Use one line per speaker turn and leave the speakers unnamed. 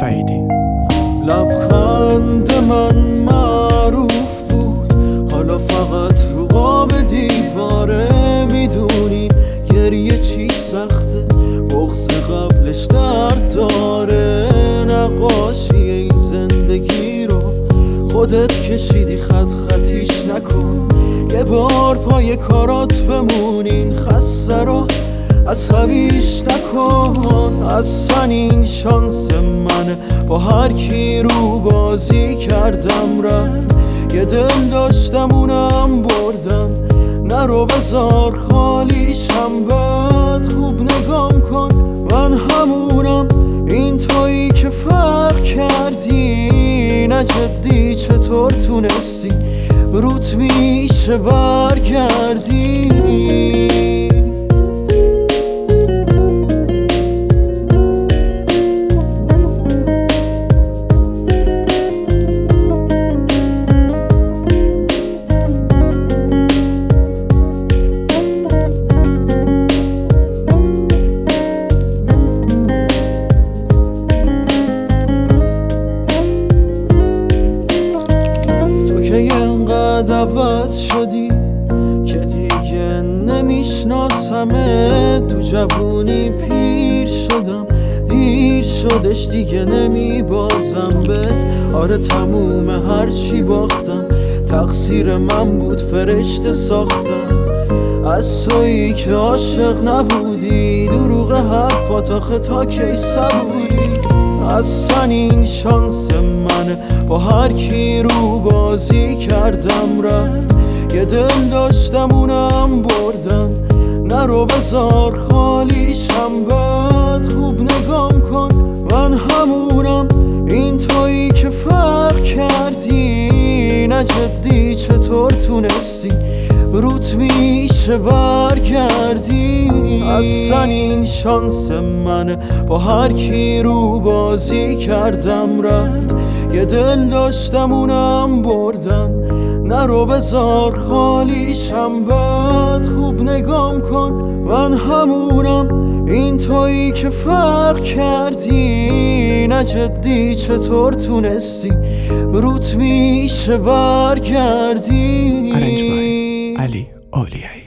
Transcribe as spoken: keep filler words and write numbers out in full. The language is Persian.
فیدی.
لبخند من معروف بود، حالا فقط رو قاب دیواره. میدونی گریه چی سخته، بغض قبلش درد داره. نقاشی این زندگی رو خودت کشیدی، خط خطیش نکن. یه بار پای کارات بمون، این خسته رو عصبیش نکن. اصلا این شانس منه، با هر کی رو بازی کردم رفت. یه دل داشتم اونم بردن، نرو بذار خالیشم. بد خوب نگام کن، من همونم، این تویی که فرق کردی. نه جدی چطور تونستی روت میشه برگردی؟ عوض شدی که دیگه نمیشناسمه. تو جوونی پیر شدم، دیر شدش دیگه نمیبازم بهت. آره تموم هرچی باختم تقصیر من بود، فرشته ساختم از تویی که عاشق نبودی. دروغ حرفات آخه تا کی صبوری؟ اصلا این شانس منه، با هر کی رو بازی کردم رفت. یه دل داشتم اونم بردن، نرو بذار خالیشم. بد خوب نگام کن، من همونم، این تویی که فرق کردی. نه جدی چطور تونستی روت میشه برگردی؟ اصلا این شانس منه، با هر کی رو بازی کردم رفت. یه دل داشتم اونم بردن، نرو بذار خالیشم. بد خوب نگام کن، من همونم، این تویی که فرق کردی. نه جدی چطور تونستی روت میشه برگردی؟
ارنج بای علی اولیایی.